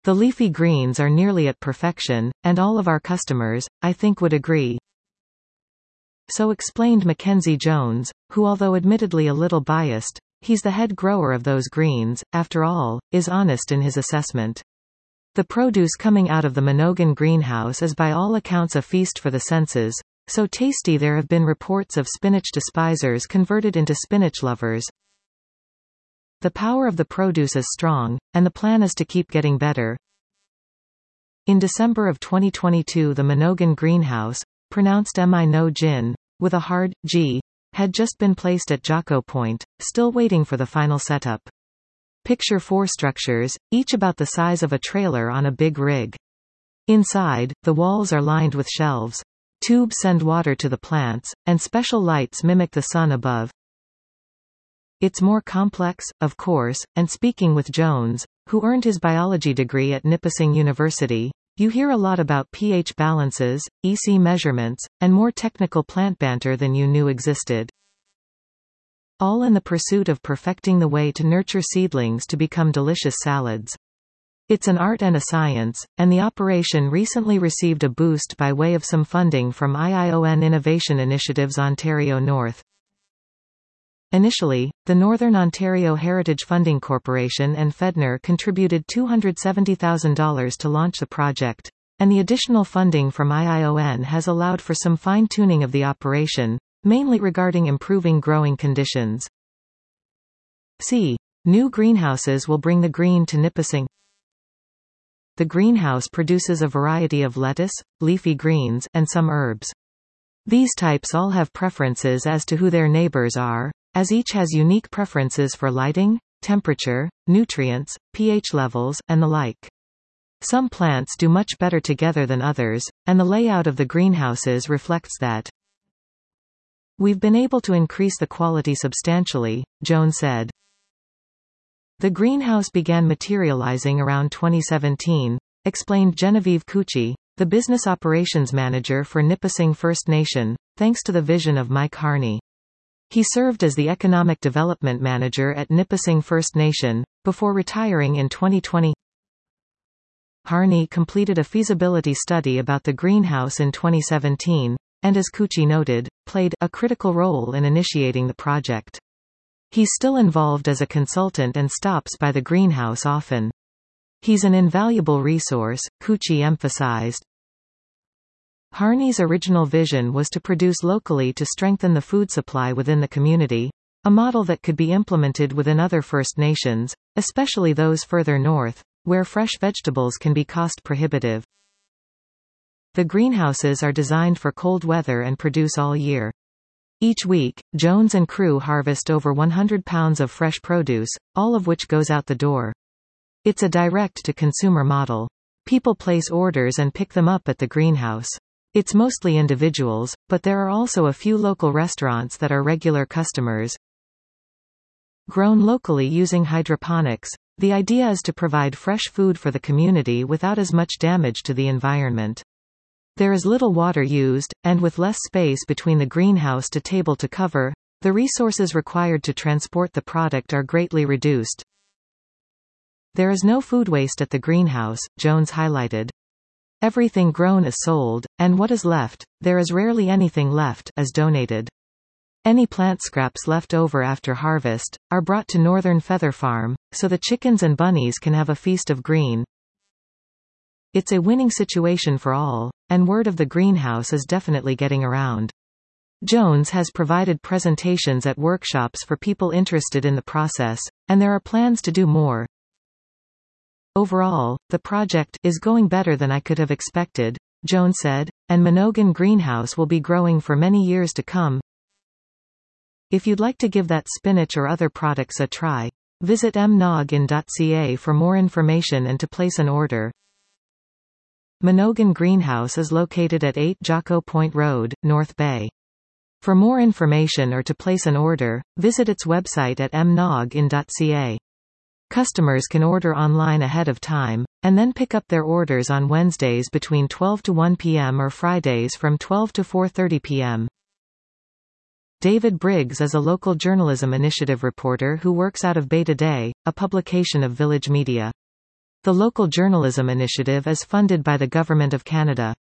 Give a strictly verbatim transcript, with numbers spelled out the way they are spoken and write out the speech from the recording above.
The leafy greens are nearly at perfection, and all of our customers, I think, would agree. So explained Mackenzie Jones, who, although admittedly a little biased, he's the head grower of those greens, after all, is honest in his assessment. The produce coming out of the Minogan greenhouse is by all accounts a feast for the senses, so tasty there have been reports of spinach despisers converted into spinach lovers. The power of the produce is strong, and the plan is to keep getting better. In December of twenty twenty-two, the Minogan greenhouse, pronounced M I no Jin, with a hard G, had just been placed at Jocko Point, still waiting for the final setup. Picture four structures, each about the size of a trailer on a big rig. Inside, the walls are lined with shelves. Tubes send water to the plants, and special lights mimic the sun above. It's more complex, of course, and speaking with Jones, who earned his biology degree at Nipissing University, you hear a lot about pH balances, E C measurements, and more technical plant banter than you knew existed. All in the pursuit of perfecting the way to nurture seedlings to become delicious salads. It's an art and a science, and the operation recently received a boost by way of some funding from I I O N Innovation Initiatives Ontario North. Initially, the Northern Ontario Heritage Funding Corporation and Fedner contributed two hundred seventy thousand dollars to launch the project, and the additional funding from I I O N has allowed for some fine-tuning of the operation, mainly regarding improving growing conditions. C. New greenhouses will bring the green to Nipissing. The greenhouse produces a variety of lettuce, leafy greens, and some herbs. These types all have preferences as to who their neighbors are, as each has unique preferences for lighting, temperature, nutrients, pH levels, and the like. Some plants do much better together than others, and the layout of the greenhouses reflects that. We've been able to increase the quality substantially, Jones said. The greenhouse began materializing around twenty seventeen, explained Genevieve Cucci, the business operations manager for Nipissing First Nation, thanks to the vision of Mike Harney. He served as the economic development manager at Nipissing First Nation, before retiring in twenty twenty. Harney completed a feasibility study about the greenhouse in twenty seventeen, and as Cucci noted, played a critical role in initiating the project. He's still involved as a consultant and stops by the greenhouse often. He's an invaluable resource, Cucci emphasized. Harney's original vision was to produce locally to strengthen the food supply within the community, a model that could be implemented within other First Nations, especially those further north, where fresh vegetables can be cost prohibitive. The greenhouses are designed for cold weather and produce all year. Each week, Jones and crew harvest over one hundred pounds of fresh produce, all of which goes out the door. It's a direct-to-consumer model. People place orders and pick them up at the greenhouse. It's mostly individuals, but there are also a few local restaurants that are regular customers. Grown locally using hydroponics, the idea is to provide fresh food for the community without as much damage to the environment. There is little water used, and with less space between the greenhouse to table to cover, the resources required to transport the product are greatly reduced. There is no food waste at the greenhouse, Jones highlighted. Everything grown is sold, and what is left, there is rarely anything left, is donated. Any plant scraps left over after harvest, are brought to Northern Feather Farm, so the chickens and bunnies can have a feast of green. It's a winning situation for all, and word of the greenhouse is definitely getting around. Jones has provided presentations at workshops for people interested in the process, and there are plans to do more. Overall, the project is going better than I could have expected, Jones said, and Minogan Greenhouse will be growing for many years to come. If you'd like to give that spinach or other products a try, visit m noggin dot c a for more information and to place an order. Minogan Greenhouse is located at eight Jocko Point Road, North Bay. For more information or to place an order, visit its website at m noggin dot c a. Customers can order online ahead of time, and then pick up their orders on Wednesdays between twelve to one p m or Fridays from twelve to four thirty p m David Briggs is a local journalism initiative reporter who works out of Beta Day, a publication of Village Media. The local journalism initiative is funded by the Government of Canada.